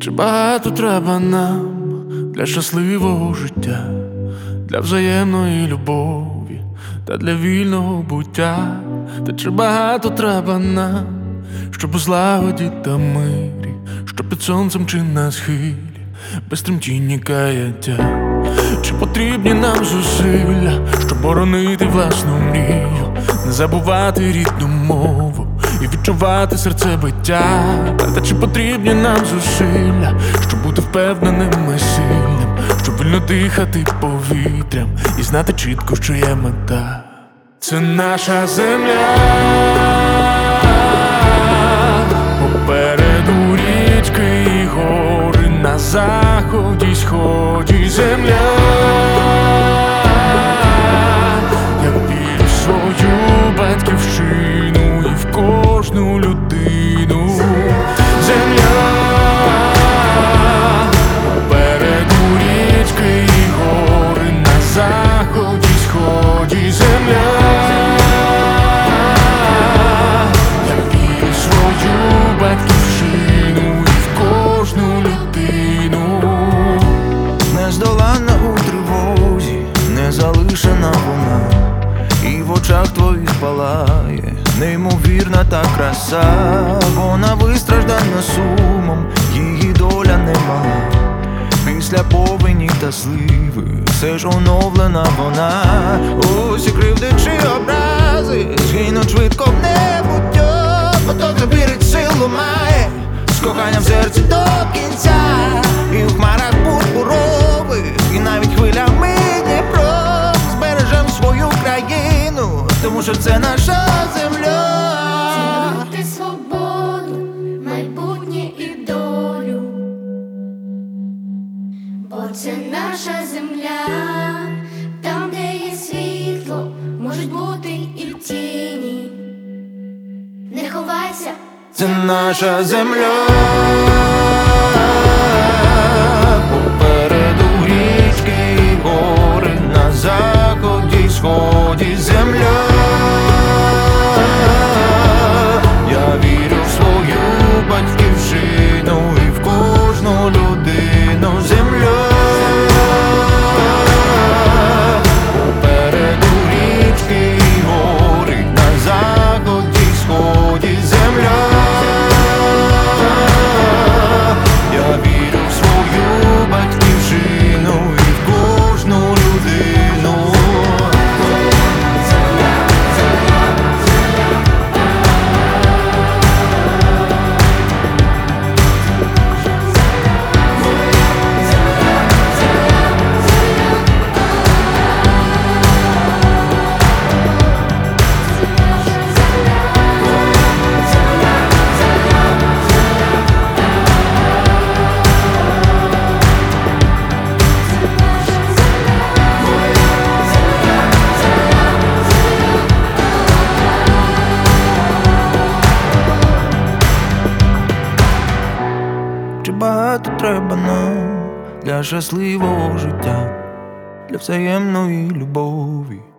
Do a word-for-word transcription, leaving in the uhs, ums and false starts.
Чи багато треба нам для щасливого життя, для взаємної любові та для вільного буття? Та чи багато треба нам, щоб у злагоді та мирі, що під сонцем чи на схилі, без тремтіння каяття? Чи потрібні нам зусилля, щоб боронити власну мрію, не забувати рідну мову і відчувати серцебиття? Та чи потрібні нам зусилля, щоб бути впевненим і сильним, щоб вільно дихати повітрям і знати чітко, що є мета? Це наша земля, попереду річки і гори, на заході й сході земля. Я вірю в свою батьківщину і в кожну людину. Земля, попереду річки і гори, на заході й сході земля. Я вірю в свою батьківщину і в кожну людину. Нездоланна у тривозі, не залишена вона, і в очах твоїх палає неймовірна та краса. Вона вистраждана сумом, її доля немала. Після повені та сливи все ж оновлена вона. Усі кривди чи образи згинуть швидко в небуття, бо то хто вірить, силу має, з коханням в серці до кінця. І в хмарах пурпурових, і навіть хвилями Дніпро, збережем свою країну, тому що це наша земля. Цінуйте свободу, майбутнє і долю, бо це наша земля. Там, де є світло, можуть бути і тіні. Не ховайся, Це наша земля, попереду річки і гори, на заході й сході земля. Я вірю в свою батьківщину і в кожну людину. Земля, попереду річки і гори, на заході й сході земля. Я вірю в свою батьківщину і в кожну людину. Чи багато треба нам для щасливого життя, для взаємної любові?